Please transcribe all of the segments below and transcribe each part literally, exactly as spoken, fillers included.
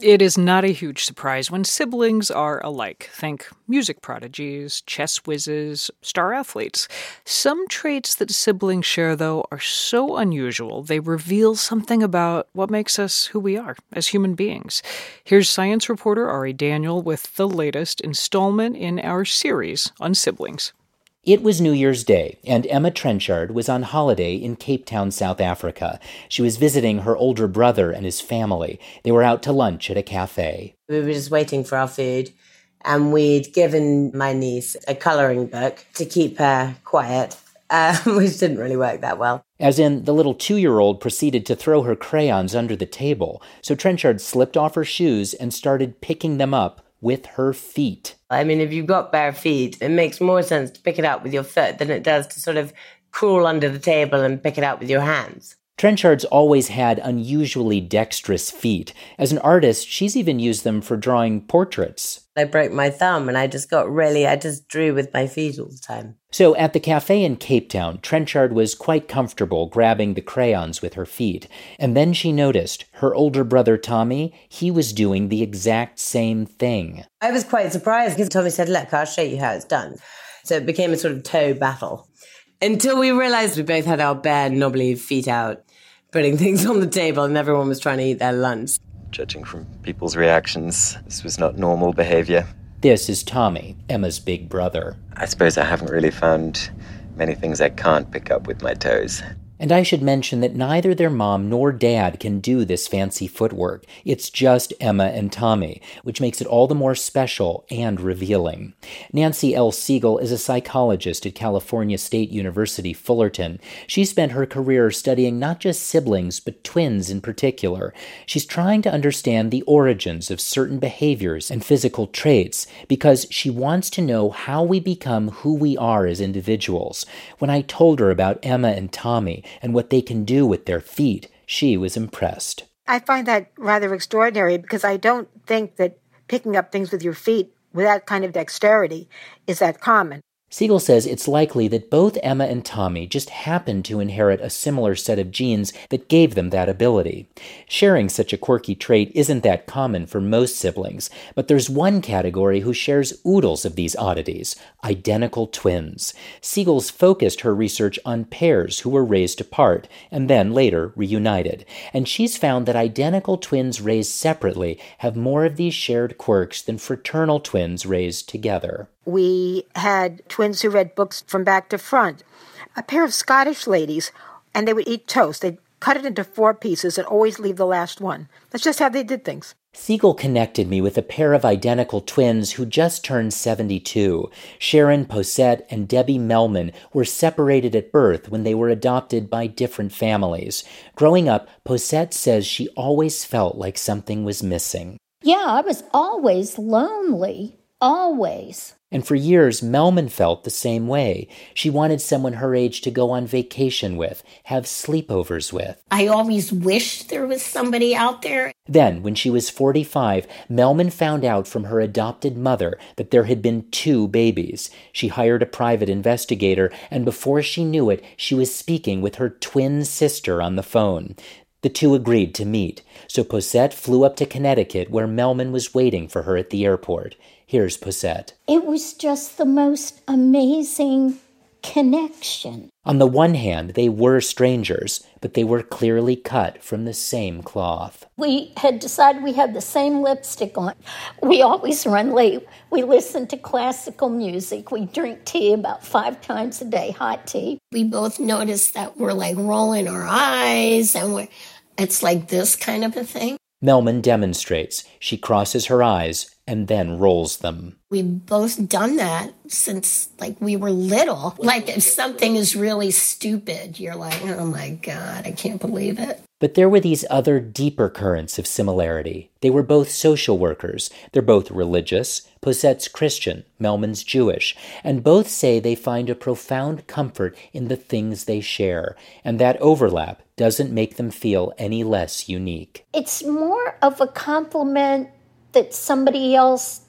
It is not a huge surprise when siblings are alike. Think music prodigies, chess whizzes, star athletes. Some traits that siblings share, though, are so unusual they reveal something about what makes us who we are as human beings. Here's science reporter Ari Daniel with the latest installment in our series on siblings. It was New Year's Day, and Emma Trenchard was on holiday in Cape Town, South Africa. She was visiting her older brother and his family. They were out to lunch at a cafe. We were just waiting for our food, and we'd given my niece a colouring book to keep her quiet, uh, which didn't really work that well. As in, the little two-year-old proceeded to throw her crayons under the table, so Trenchard slipped off her shoes and started picking them up with her feet. I mean, if you've got bare feet, it makes more sense to pick it up with your foot than it does to sort of crawl under the table and pick it up with your hands. Trenchard's always had unusually dexterous feet. As an artist, she's even used them for drawing portraits. I broke my thumb and I just got really, I just drew with my feet all the time. So at the cafe in Cape Town, Trenchard was quite comfortable grabbing the crayons with her feet. And then she noticed her older brother Tommy, he was doing the exact same thing. I was quite surprised because Tommy said, look, I'll show you how it's done. So it became a sort of toe battle. Until we realized we both had our bare, knobbly feet out, putting things on the table, and everyone was trying to eat their lunch. Judging from people's reactions, this was not normal behavior. This is Tommy, Emma's big brother. I suppose I haven't really found many things I can't pick up with my toes. And I should mention that neither their mom nor dad can do this fancy footwork. It's just Emma and Tommy, which makes it all the more special and revealing. Nancy L. Siegel is a psychologist at California State University, Fullerton. She spent her career studying not just siblings, but twins in particular. She's trying to understand the origins of certain behaviors and physical traits because she wants to know how we become who we are as individuals. When I told her about Emma and Tommy, and what they can do with their feet, she was impressed. I find that rather extraordinary because I don't think that picking up things with your feet with that kind of dexterity is that common. Siegel says it's likely that both Emma and Tommy just happened to inherit a similar set of genes that gave them that ability. Sharing such a quirky trait isn't that common for most siblings, but there's one category who shares oodles of these oddities, identical twins. Siegel's focused her research on pairs who were raised apart and then later reunited, and she's found that identical twins raised separately have more of these shared quirks than fraternal twins raised together. We had twins who read books from back to front. A pair of Scottish ladies, and they would eat toast. They'd cut it into four pieces and always leave the last one. That's just how they did things. Siegel connected me with a pair of identical twins who just turned seventy-two. Sharon Posette and Debbie Melman were separated at birth when they were adopted by different families. Growing up, Posette says she always felt like something was missing. Yeah, I was always lonely. Always. And for years, Melman felt the same way. She wanted someone her age to go on vacation with, have sleepovers with. I always wished there was somebody out there. Then, when she was forty-five, Melman found out from her adopted mother that there had been two babies. She hired a private investigator, and before she knew it, she was speaking with her twin sister on the phone. The two agreed to meet, so Posette flew up to Connecticut where Melman was waiting for her at the airport. Here's Posette. It was just the most amazing connection. On the one hand, they were strangers, but they were clearly cut from the same cloth. We had decided we had the same lipstick on. We always run late. We listen to classical music. We drink tea about five times a day, hot tea. We both noticed that we're like rolling our eyes and we're, it's like this kind of a thing. Melman demonstrates. She crosses her eyes and then rolls them. We've both done that since, like, we were little. Like, if something is really stupid, you're like, oh, my God, I can't believe it. But there were these other deeper currents of similarity. They were both social workers. They're both religious. Posette's Christian, Melman's Jewish. And both say they find a profound comfort in the things they share. And that overlap doesn't make them feel any less unique. It's more of a compliment that somebody else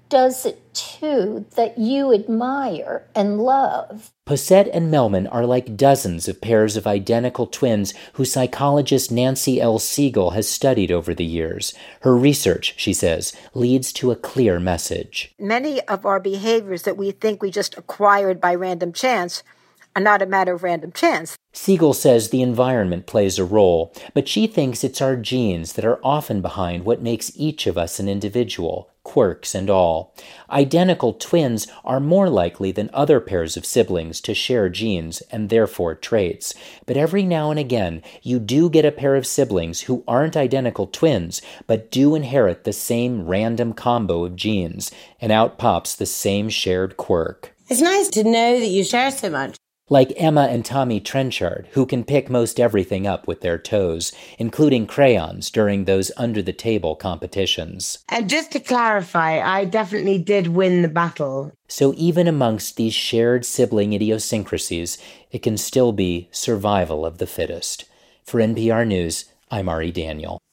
does it too that you admire and love. Posette and Melman are like dozens of pairs of identical twins who psychologist Nancy L. Siegel has studied over the years. Her research, she says, leads to a clear message. Many of our behaviors that we think we just acquired by random chance are not a matter of random chance. Siegel says the environment plays a role, but she thinks it's our genes that are often behind what makes each of us an individual, quirks and all. Identical twins are more likely than other pairs of siblings to share genes and therefore traits. But every now and again, you do get a pair of siblings who aren't identical twins, but do inherit the same random combo of genes, and out pops the same shared quirk. It's nice to know that you share so much. Like Emma and Tommy Trenchard, who can pick most everything up with their toes, including crayons during those under-the-table competitions. And just to clarify, I definitely did win the battle. So even amongst these shared sibling idiosyncrasies, it can still be survival of the fittest. For N P R News, I'm Ari Daniel.